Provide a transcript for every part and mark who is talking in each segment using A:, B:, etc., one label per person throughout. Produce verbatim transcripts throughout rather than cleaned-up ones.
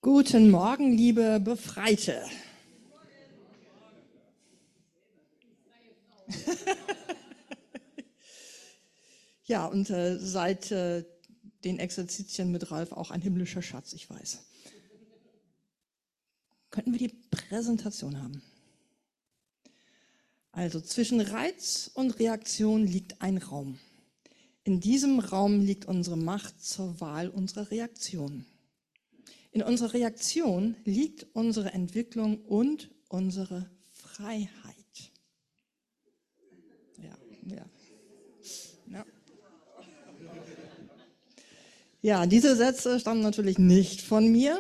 A: Guten Morgen, liebe Befreite. Ja, und äh, seit äh, den Exerzitien mit Ralf auch ein himmlischer Schatz, ich weiß. Könnten wir die Präsentation haben? Also zwischen Reiz und Reaktion liegt ein Raum. In diesem Raum liegt unsere Macht zur Wahl unserer Reaktion. In unserer Reaktion liegt unsere Entwicklung und unsere Freiheit. Ja, ja. Ja. Ja, diese Sätze stammen natürlich nicht von mir,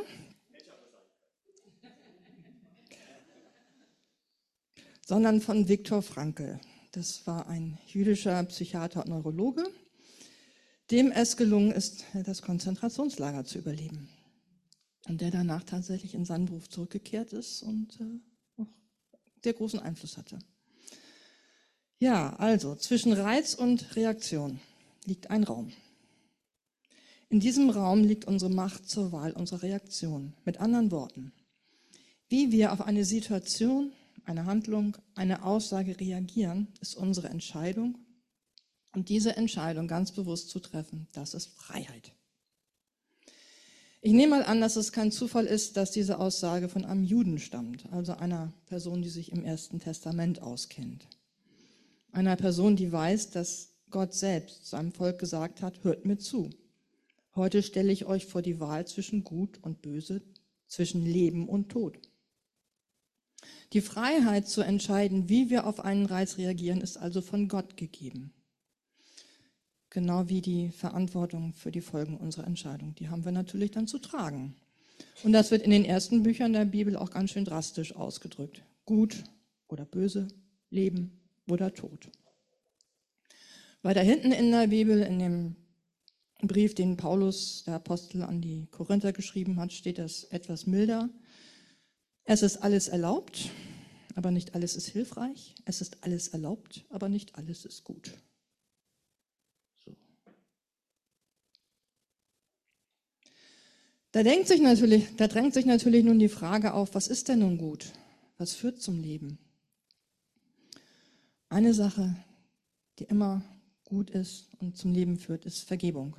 A: sondern von Viktor Frankl. Das war ein jüdischer Psychiater und Neurologe, dem es gelungen ist, das Konzentrationslager zu überleben. Und der danach tatsächlich in seinen Beruf zurückgekehrt ist und äh, auch sehr großen Einfluss hatte. Ja, also zwischen Reiz und Reaktion liegt ein Raum. In diesem Raum liegt unsere Macht zur Wahl unserer Reaktion. Mit anderen Worten, wie wir auf eine Situation, eine Handlung, eine Aussage reagieren, ist unsere Entscheidung. Und diese Entscheidung ganz bewusst zu treffen, das ist Freiheit. Ich nehme mal an, dass es kein Zufall ist, dass diese Aussage von einem Juden stammt, also einer Person, die sich im Ersten Testament auskennt. Einer Person, die weiß, dass Gott selbst seinem Volk gesagt hat, hört mir zu. Heute stelle ich euch vor die Wahl zwischen Gut und Böse, zwischen Leben und Tod. Die Freiheit zu entscheiden, wie wir auf einen Reiz reagieren, ist also von Gott gegeben. Genau wie die Verantwortung für die Folgen unserer Entscheidung. Die haben wir natürlich dann zu tragen. Und das wird in den ersten Büchern der Bibel auch ganz schön drastisch ausgedrückt. Gut oder böse, Leben oder Tod. Weiter hinten in der Bibel, in dem Brief, den Paulus, der Apostel, an die Korinther geschrieben hat, steht das etwas milder. Es ist alles erlaubt, aber nicht alles ist hilfreich. Es ist alles erlaubt, aber nicht alles ist gut. So. Da, denkt sich natürlich, da drängt sich natürlich nun die Frage auf, was ist denn nun gut? Was führt zum Leben? Eine Sache, die immer gut ist und zum Leben führt, ist Vergebung.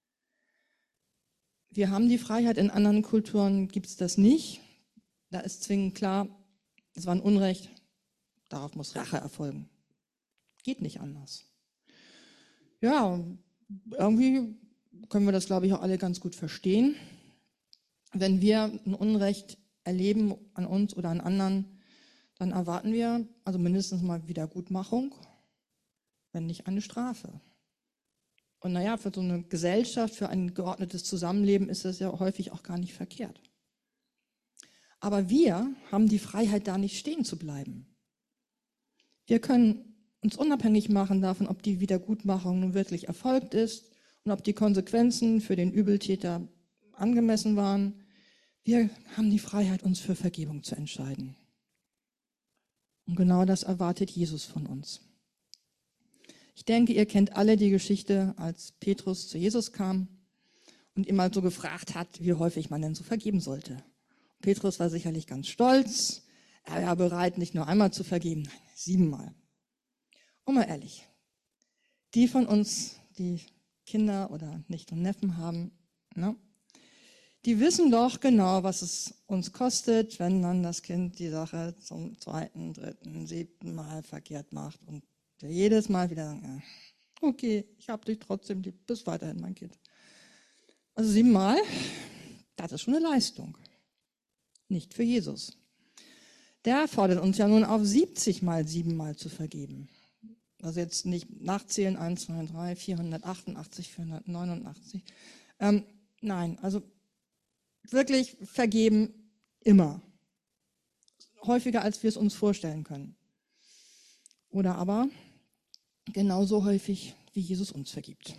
A: Wir haben die Freiheit, in anderen Kulturen gibt es das nicht. Da ist zwingend klar, es war ein Unrecht, darauf muss Rache erfolgen. Geht nicht anders. Ja, irgendwie können wir das, glaube ich, auch alle ganz gut verstehen. Wenn wir ein Unrecht erleben an uns oder an anderen, dann erwarten wir also mindestens mal Wiedergutmachung, wenn nicht eine Strafe. Und naja, für so eine Gesellschaft, für ein geordnetes Zusammenleben ist das ja häufig auch gar nicht verkehrt. Aber wir haben die Freiheit, da nicht stehen zu bleiben. Wir können uns unabhängig machen davon, ob die Wiedergutmachung nun wirklich erfolgt ist und ob die Konsequenzen für den Übeltäter angemessen waren. Wir haben die Freiheit, uns für Vergebung zu entscheiden. Und genau das erwartet Jesus von uns. Ich denke, ihr kennt alle die Geschichte, als Petrus zu Jesus kam und ihn mal so gefragt hat, wie häufig man denn so vergeben sollte. Petrus war sicherlich ganz stolz. Er war bereit, nicht nur einmal zu vergeben, nein, siebenmal. Und mal ehrlich, die von uns, die Kinder oder Nichten und Neffen haben, ne, die wissen doch genau, was es uns kostet, wenn dann das Kind die Sache zum zweiten, dritten, siebten Mal verkehrt macht und wir jedes Mal wieder sagen, okay, ich habe dich trotzdem lieb, bis weiterhin mein Kind. Also siebenmal, das ist schon eine Leistung. Nicht für Jesus. Der fordert uns ja nun auf, siebzig mal siebenmal zu vergeben. Also jetzt nicht nachzählen, eins, zwei, drei, vierhundertachtundachtzig, vierhundertneunundachtzig. Ähm, nein, also wirklich vergeben immer. Häufiger, als wir es uns vorstellen können. Oder aber genauso häufig, wie Jesus uns vergibt.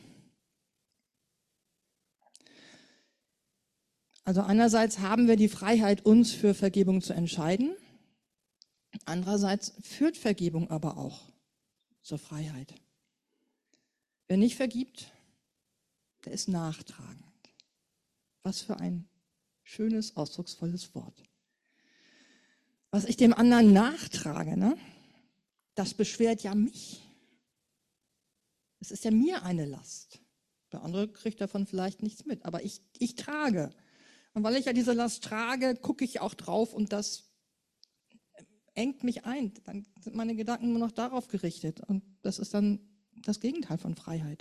A: Also einerseits haben wir die Freiheit, uns für Vergebung zu entscheiden. Andererseits führt Vergebung aber auch zur Freiheit. Wer nicht vergibt, der ist nachtragend. Was für ein Schönes, ausdrucksvolles Wort. Was ich dem anderen nachtrage, ne, das beschwert ja mich. Es ist ja mir eine Last. Der andere kriegt davon vielleicht nichts mit, aber ich, ich trage. Und weil ich ja diese Last trage, gucke ich auch drauf und das engt mich ein. Dann sind meine Gedanken nur noch darauf gerichtet. Und das ist dann das Gegenteil von Freiheit.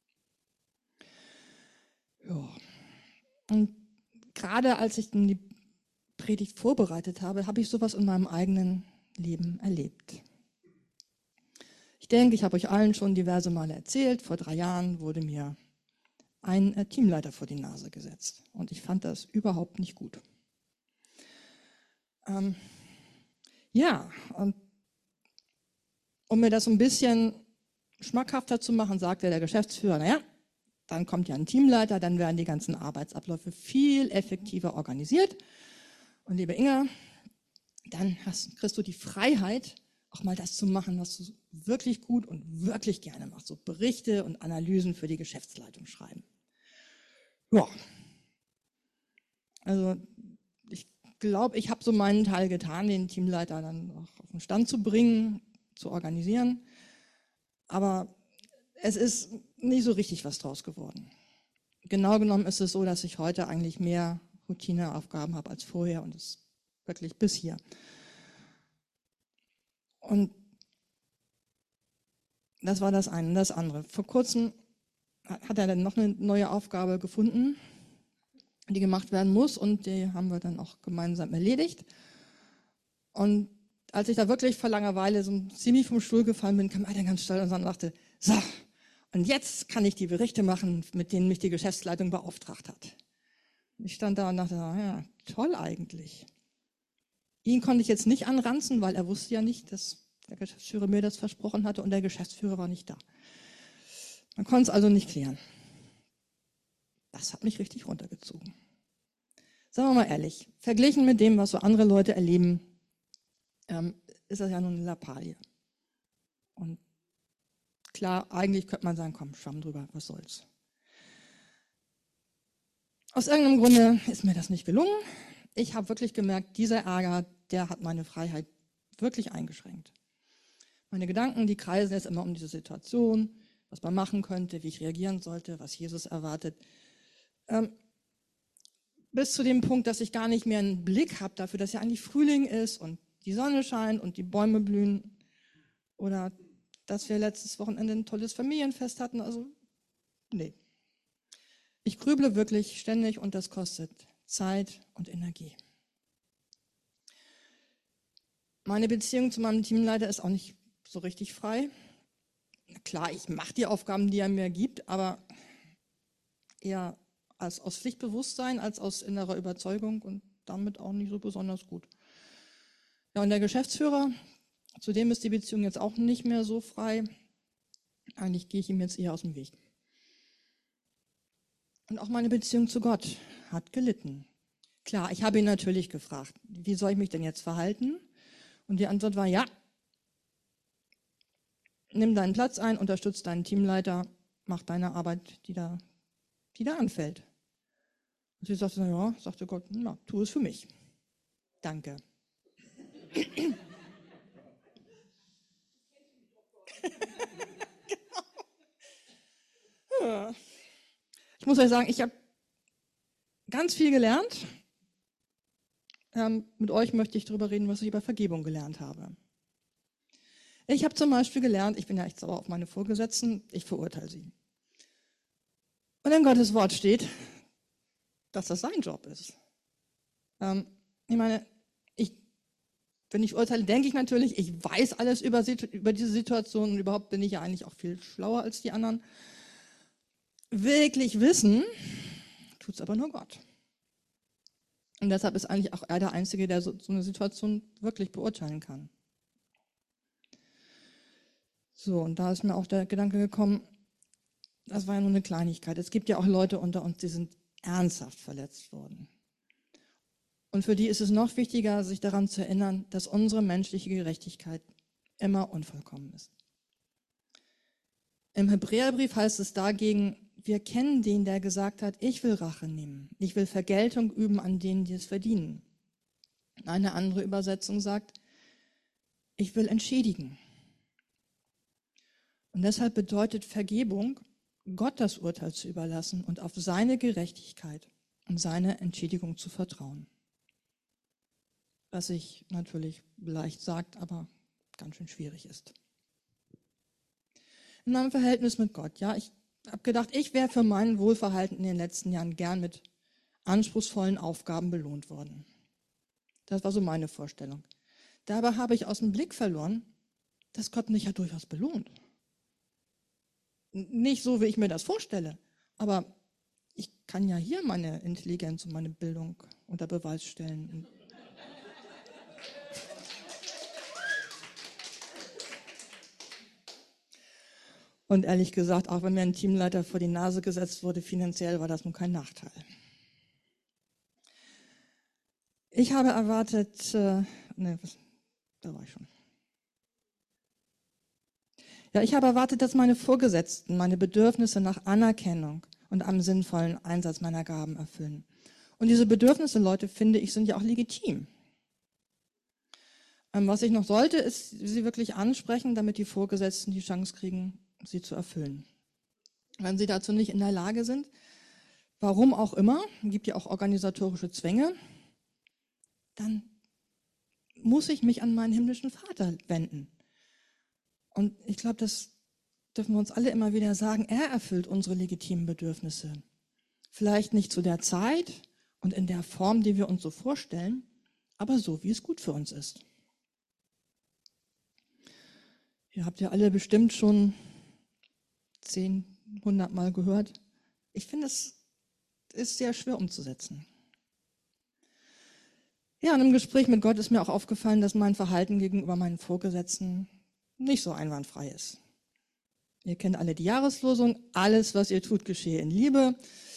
A: Ja. Und gerade als ich die Predigt vorbereitet habe, habe ich sowas in meinem eigenen Leben erlebt. Ich denke, ich habe euch allen schon diverse Male erzählt, vor drei Jahren wurde mir ein Teamleiter vor die Nase gesetzt. Und ich fand das überhaupt nicht gut. Ähm, ja, und um mir das ein bisschen schmackhafter zu machen, sagte der Geschäftsführer, naja, dann kommt ja ein Teamleiter, dann werden die ganzen Arbeitsabläufe viel effektiver organisiert. Und liebe Inga, dann hast, kriegst du die Freiheit, auch mal das zu machen, was du wirklich gut und wirklich gerne machst. So Berichte und Analysen für die Geschäftsleitung schreiben. Ja, also ich glaube, ich habe so meinen Teil getan, den Teamleiter dann auch auf den Stand zu bringen, zu organisieren. Aber es ist nicht so richtig was draus geworden. Genau genommen ist es so, dass ich heute eigentlich mehr Routineaufgaben habe als vorher und es wirklich bis hier. Und das war das eine. Das andere. Vor kurzem hat er dann noch eine neue Aufgabe gefunden, die gemacht werden muss und die haben wir dann auch gemeinsam erledigt. Und als ich da wirklich vor langer Weile so ziemlich vom Stuhl gefallen bin, kam einer ganz stolz und sagte, so, und jetzt kann ich die Berichte machen, mit denen mich die Geschäftsleitung beauftragt hat. Ich stand da und dachte, ja, toll eigentlich. Ihn konnte ich jetzt nicht anranzen, weil er wusste ja nicht, dass der Geschäftsführer mir das versprochen hatte und der Geschäftsführer war nicht da. Man konnte es also nicht klären. Das hat mich richtig runtergezogen. Sagen wir mal ehrlich, verglichen mit dem, was so andere Leute erleben, ähm, ist das ja nur eine Lappalie. Und klar, eigentlich könnte man sagen, komm, schwamm drüber, was soll's. Aus irgendeinem Grunde ist mir das nicht gelungen. Ich habe wirklich gemerkt, dieser Ärger, der hat meine Freiheit wirklich eingeschränkt. Meine Gedanken, die kreisen jetzt immer um diese Situation, was man machen könnte, wie ich reagieren sollte, was Jesus erwartet. Ähm, bis zu dem Punkt, dass ich gar nicht mehr einen Blick habe dafür, dass ja eigentlich Frühling ist und die Sonne scheint und die Bäume blühen. Oder dass wir letztes Wochenende ein tolles Familienfest hatten. Also, nee. Ich grüble wirklich ständig und das kostet Zeit und Energie. Meine Beziehung zu meinem Teamleiter ist auch nicht so richtig frei. Klar, ich mache die Aufgaben, die er mir gibt, aber eher als aus Pflichtbewusstsein als aus innerer Überzeugung und damit auch nicht so besonders gut. Ja, und der Geschäftsführer, zu dem ist die Beziehung jetzt auch nicht mehr so frei. Eigentlich gehe ich ihm jetzt eher aus dem Weg. Und auch meine Beziehung zu Gott hat gelitten. Klar, ich habe ihn natürlich gefragt, wie soll ich mich denn jetzt verhalten? Und die Antwort war, ja, nimm deinen Platz ein, unterstütze deinen Teamleiter, mach deine Arbeit, die da, die da anfällt. Und sie sagte, ja, sagte Gott, na, tu es für mich. Danke. Genau. Ja. Ich muss euch sagen, ich habe ganz viel gelernt. Ähm, mit euch möchte ich darüber reden, was ich über Vergebung gelernt habe. Ich habe zum Beispiel gelernt, ich bin ja echt sauer auf meine Vorgesetzten, ich verurteile sie. Und in Gottes Wort steht, dass das sein Job ist. Ähm, ich meine, ich, wenn ich urteile, denke ich natürlich, ich weiß alles über, über diese Situation und überhaupt bin ich ja eigentlich auch viel schlauer als die anderen. Wirklich wissen, tut es aber nur Gott. Und deshalb ist eigentlich auch er der Einzige, der so, so eine Situation wirklich beurteilen kann. So, und da ist mir auch der Gedanke gekommen, das war ja nur eine Kleinigkeit. Es gibt ja auch Leute unter uns, die sind ernsthaft verletzt worden. Und für die ist es noch wichtiger, sich daran zu erinnern, dass unsere menschliche Gerechtigkeit immer unvollkommen ist. Im Hebräerbrief heißt es dagegen, wir kennen den, der gesagt hat, ich will Rache nehmen. Ich will Vergeltung üben an denen, die es verdienen. Eine andere Übersetzung sagt, ich will entschädigen. Und deshalb bedeutet Vergebung, Gott das Urteil zu überlassen und auf seine Gerechtigkeit und seine Entschädigung zu vertrauen. Was sich natürlich leicht sagt, aber ganz schön schwierig ist. In meinem Verhältnis mit Gott, ja, ich habe gedacht, ich wäre für mein Wohlverhalten in den letzten Jahren gern mit anspruchsvollen Aufgaben belohnt worden. Das war so meine Vorstellung. Dabei habe ich aus dem Blick verloren, dass Gott mich ja durchaus belohnt. Nicht so, wie ich mir das vorstelle, aber ich kann ja hier meine Intelligenz und meine Bildung unter Beweis stellen. Und ehrlich gesagt, auch wenn mir ein Teamleiter vor die Nase gesetzt wurde, finanziell war das nun kein Nachteil. Ich habe erwartet, äh, ne, da war ich schon. Ja, ich habe erwartet, dass meine Vorgesetzten meine Bedürfnisse nach Anerkennung und einem sinnvollen Einsatz meiner Gaben erfüllen. Und diese Bedürfnisse, Leute, finde ich, sind ja auch legitim. Ähm, was ich noch sollte, ist sie wirklich ansprechen, damit die Vorgesetzten die Chance kriegen, sie zu erfüllen. Wenn sie dazu nicht in der Lage sind, warum auch immer, gibt ja auch organisatorische Zwänge, dann muss ich mich an meinen himmlischen Vater wenden. Und ich glaube, das dürfen wir uns alle immer wieder sagen, er erfüllt unsere legitimen Bedürfnisse. Vielleicht nicht zu der Zeit und in der Form, die wir uns so vorstellen, aber so, wie es gut für uns ist. Ihr habt ja alle bestimmt schon zehn, hundert Mal gehört. Ich finde, es ist sehr schwer umzusetzen. Ja, und im Gespräch mit Gott ist mir auch aufgefallen, dass mein Verhalten gegenüber meinen Vorgesetzten nicht so einwandfrei ist. Ihr kennt alle die Jahreslosung, alles, was ihr tut, geschehe in Liebe.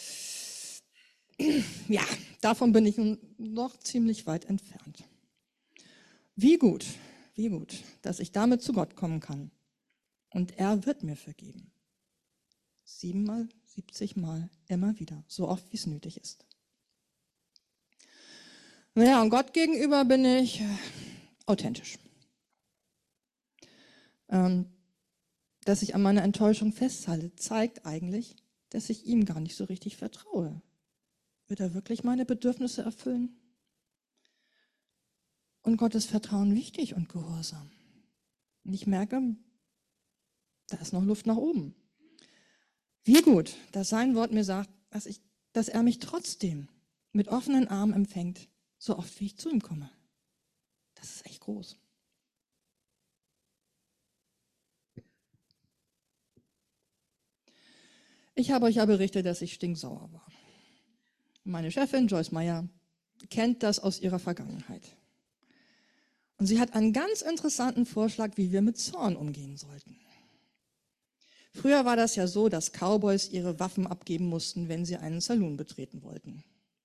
A: Ja, davon bin ich noch ziemlich weit entfernt. Wie gut, wie gut, dass ich damit zu Gott kommen kann. Und er wird mir vergeben. Siebenmal, siebzigmal, immer wieder, so oft wie es nötig ist. Naja, und Gott gegenüber bin ich äh, authentisch. Ähm, dass ich an meiner Enttäuschung festhalte, zeigt eigentlich, dass ich ihm gar nicht so richtig vertraue. Wird er wirklich meine Bedürfnisse erfüllen? Und Gottes Vertrauen wichtig und Gehorsam. Und ich merke, da ist noch Luft nach oben. Wie gut, dass sein Wort mir sagt, dass, ich, dass er mich trotzdem mit offenen Armen empfängt, so oft wie ich zu ihm komme. Das ist echt groß. Ich habe euch ja berichtet, dass ich stinksauer war. Meine Chefin, Joyce Meyer, kennt das aus ihrer Vergangenheit. Und sie hat einen ganz interessanten Vorschlag, wie wir mit Zorn umgehen sollten. Früher war das ja so, dass Cowboys ihre Waffen abgeben mussten, wenn sie einen Saloon betreten wollten.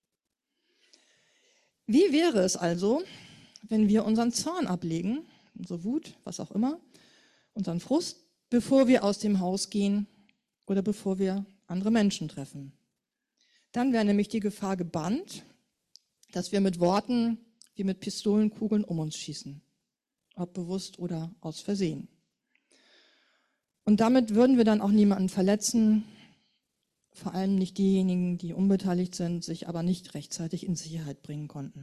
A: Wie wäre es also, wenn wir unseren Zorn ablegen, unsere Wut, was auch immer, unseren Frust, bevor wir aus dem Haus gehen oder bevor wir andere Menschen treffen? Dann wäre nämlich die Gefahr gebannt, dass wir mit Worten wie mit Pistolenkugeln um uns schießen, ob bewusst oder aus Versehen. Und damit würden wir dann auch niemanden verletzen, vor allem nicht diejenigen, die unbeteiligt sind, sich aber nicht rechtzeitig in Sicherheit bringen konnten.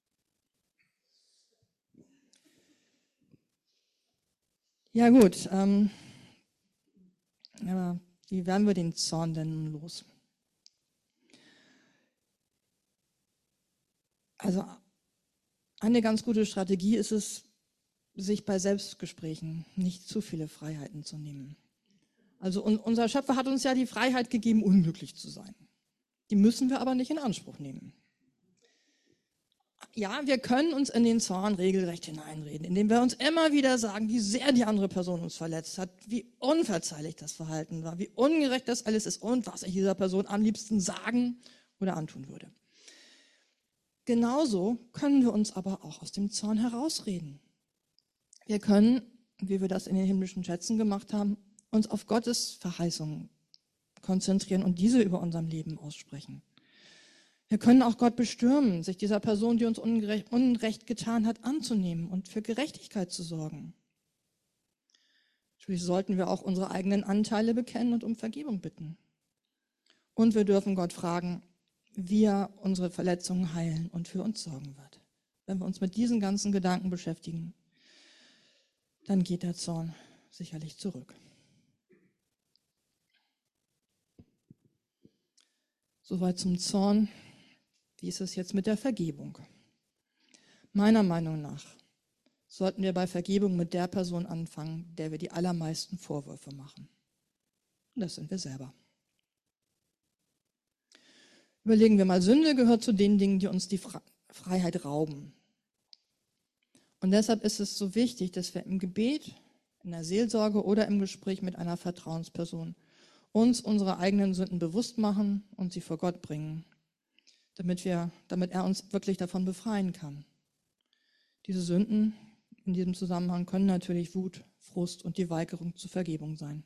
A: Ja gut, ähm, aber wie werden wir den Zorn denn nun los? Also eine ganz gute Strategie ist es, sich bei Selbstgesprächen nicht zu viele Freiheiten zu nehmen. Also unser Schöpfer hat uns ja die Freiheit gegeben, unglücklich zu sein. Die müssen wir aber nicht in Anspruch nehmen. Ja, wir können uns in den Zorn regelrecht hineinreden, indem wir uns immer wieder sagen, wie sehr die andere Person uns verletzt hat, wie unverzeihlich das Verhalten war, wie ungerecht das alles ist und was ich dieser Person am liebsten sagen oder antun würde. Genauso können wir uns aber auch aus dem Zorn herausreden. Wir können, wie wir das in den himmlischen Schätzen gemacht haben, uns auf Gottes Verheißungen konzentrieren und diese über unserem Leben aussprechen. Wir können auch Gott bestürmen, sich dieser Person, die uns Ungerecht, Unrecht getan hat, anzunehmen und für Gerechtigkeit zu sorgen. Natürlich sollten wir auch unsere eigenen Anteile bekennen und um Vergebung bitten. Und wir dürfen Gott fragen, wie er unsere Verletzungen heilen und für uns sorgen wird. Wenn wir uns mit diesen ganzen Gedanken beschäftigen, dann geht der Zorn sicherlich zurück. Soweit zum Zorn. Wie ist es jetzt mit der Vergebung? Meiner Meinung nach sollten wir bei Vergebung mit der Person anfangen, der wir die allermeisten Vorwürfe machen. Und das sind wir selber. Überlegen wir mal, Sünde gehört zu den Dingen, die uns die Freiheit rauben. Und deshalb ist es so wichtig, dass wir im Gebet, in der Seelsorge oder im Gespräch mit einer Vertrauensperson uns unsere eigenen Sünden bewusst machen und sie vor Gott bringen, damit wir, damit er uns wirklich davon befreien kann. Diese Sünden in diesem Zusammenhang können natürlich Wut, Frust und die Weigerung zur Vergebung sein.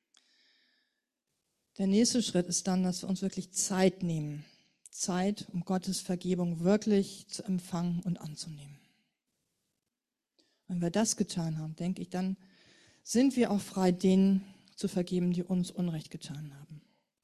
A: Der nächste Schritt ist dann, dass wir uns wirklich Zeit nehmen. Zeit, um Gottes Vergebung wirklich zu empfangen und anzunehmen. Wenn wir das getan haben, denke ich, dann sind wir auch frei, denen zu vergeben, die uns Unrecht getan haben.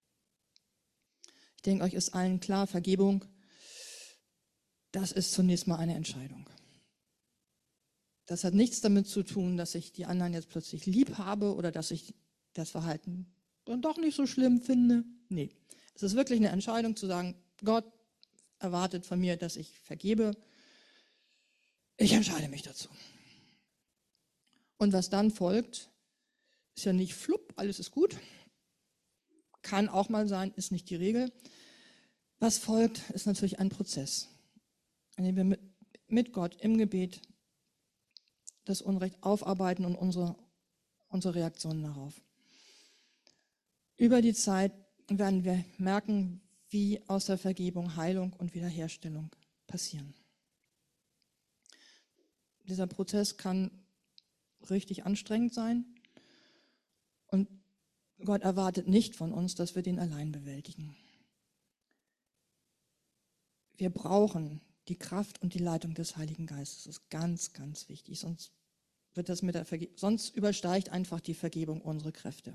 A: Ich denke, euch ist allen klar, Vergebung, das ist zunächst mal eine Entscheidung. Das hat nichts damit zu tun, dass ich die anderen jetzt plötzlich lieb habe oder dass ich das Verhalten dann doch nicht so schlimm finde. Nee, es ist wirklich eine Entscheidung zu sagen, Gott erwartet von mir, dass ich vergebe. Ich entscheide mich dazu. Und was dann folgt, ist ja nicht flupp, alles ist gut. Kann auch mal sein, ist nicht die Regel. Was folgt, ist natürlich ein Prozess, in dem wir mit, mit Gott im Gebet das Unrecht aufarbeiten und unsere, unsere Reaktionen darauf. Über die Zeit werden wir merken, wie aus der Vergebung Heilung und Wiederherstellung passieren. Dieser Prozess kann richtig anstrengend sein und Gott erwartet nicht von uns, dass wir den allein bewältigen. Wir brauchen die Kraft und die Leitung des Heiligen Geistes. Das ist ganz, ganz wichtig. Sonst wird das mit der Verge- sonst übersteigt einfach die Vergebung unsere Kräfte.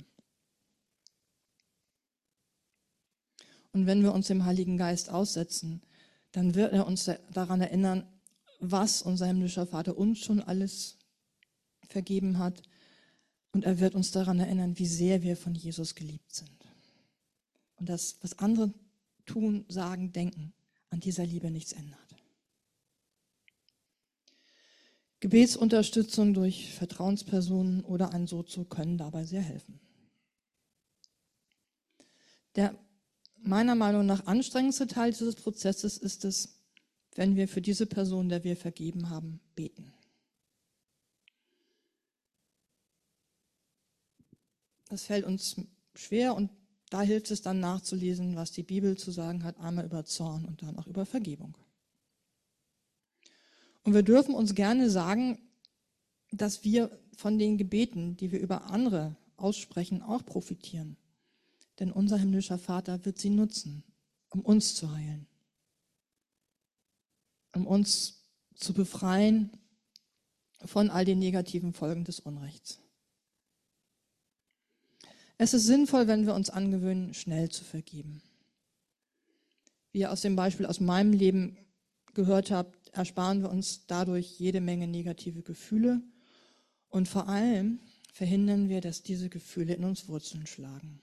A: Und wenn wir uns dem Heiligen Geist aussetzen, dann wird er uns daran erinnern, was unser himmlischer Vater uns schon alles vergeben hat. Und er wird uns daran erinnern, wie sehr wir von Jesus geliebt sind. Und dass, was andere tun, sagen, denken, an dieser Liebe nichts ändert. Gebetsunterstützung durch Vertrauenspersonen oder ein Sozo können dabei sehr helfen. Der meiner Meinung nach anstrengendste Teil dieses Prozesses ist es, wenn wir für diese Person, der wir vergeben haben, beten. Das fällt uns schwer und da hilft es dann nachzulesen, was die Bibel zu sagen hat, einmal über Zorn und dann auch über Vergebung. Und wir dürfen uns gerne sagen, dass wir von den Gebeten, die wir über andere aussprechen, auch profitieren. Denn unser himmlischer Vater wird sie nutzen, um uns zu heilen, um uns zu befreien von all den negativen Folgen des Unrechts. Es ist sinnvoll, wenn wir uns angewöhnen, schnell zu vergeben. Wie ihr aus dem Beispiel aus meinem Leben gehört habt, ersparen wir uns dadurch jede Menge negative Gefühle und vor allem verhindern wir, dass diese Gefühle in uns Wurzeln schlagen.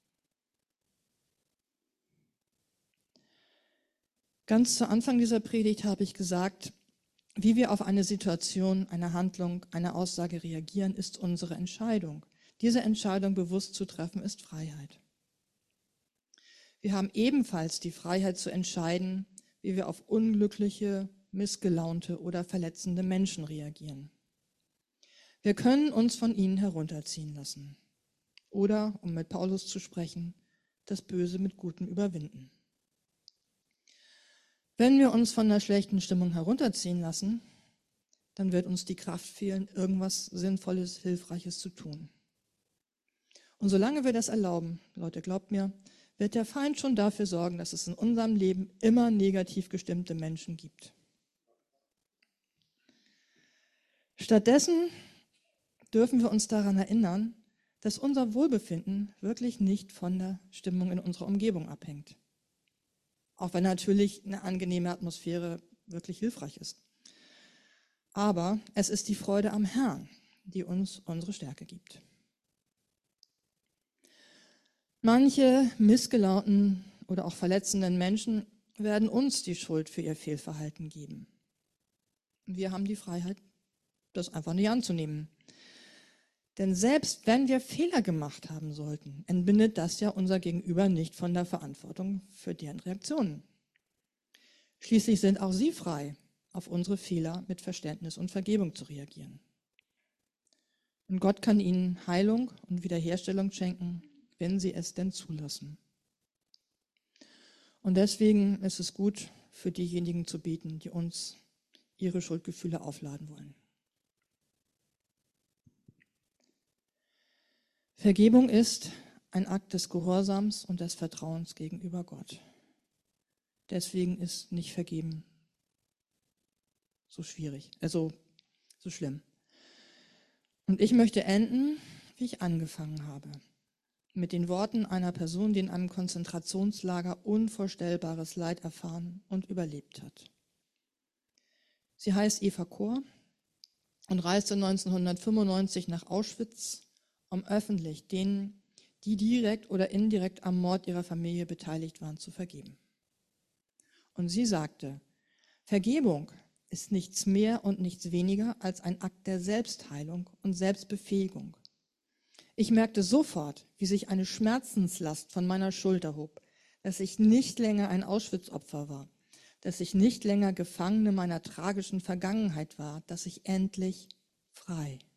A: Ganz zu Anfang dieser Predigt habe ich gesagt, wie wir auf eine Situation, eine Handlung, eine Aussage reagieren, ist unsere Entscheidung. Diese Entscheidung bewusst zu treffen, ist Freiheit. Wir haben ebenfalls die Freiheit zu entscheiden, wie wir auf unglückliche, missgelaunte oder verletzende Menschen reagieren. Wir können uns von ihnen herunterziehen lassen. Oder, um mit Paulus zu sprechen, das Böse mit Gutem überwinden. Wenn wir uns von der schlechten Stimmung herunterziehen lassen, dann wird uns die Kraft fehlen, irgendwas Sinnvolles, Hilfreiches zu tun. Und solange wir das erlauben, Leute, glaubt mir, wird der Feind schon dafür sorgen, dass es in unserem Leben immer negativ gestimmte Menschen gibt. Stattdessen dürfen wir uns daran erinnern, dass unser Wohlbefinden wirklich nicht von der Stimmung in unserer Umgebung abhängt. Auch wenn natürlich eine angenehme Atmosphäre wirklich hilfreich ist. Aber es ist die Freude am Herrn, die uns unsere Stärke gibt. Manche missgelaunten oder auch verletzenden Menschen werden uns die Schuld für ihr Fehlverhalten geben. Wir haben die Freiheit, das einfach nicht anzunehmen. Denn selbst wenn wir Fehler gemacht haben sollten, entbindet das ja unser Gegenüber nicht von der Verantwortung für deren Reaktionen. Schließlich sind auch sie frei, auf unsere Fehler mit Verständnis und Vergebung zu reagieren. Und Gott kann ihnen Heilung und Wiederherstellung schenken, wenn sie es denn zulassen. Und deswegen ist es gut, für diejenigen zu beten, die uns ihre Schuldgefühle aufladen wollen. Vergebung ist ein Akt des Gehorsams und des Vertrauens gegenüber Gott. Deswegen ist nicht vergeben so schwierig, also so schlimm. Und ich möchte enden, wie ich angefangen habe, mit den Worten einer Person, die in einem Konzentrationslager unvorstellbares Leid erfahren und überlebt hat. Sie heißt Eva Kor und reiste neunzehnhundertfünfundneunzig nach Auschwitz, um öffentlich denen, die direkt oder indirekt am Mord ihrer Familie beteiligt waren, zu vergeben. Und sie sagte, Vergebung ist nichts mehr und nichts weniger als ein Akt der Selbstheilung und Selbstbefähigung. Ich merkte sofort, wie sich eine Schmerzenslast von meiner Schulter hob, dass ich nicht länger ein Auschwitz-Opfer war, dass ich nicht länger Gefangene meiner tragischen Vergangenheit war, dass ich endlich frei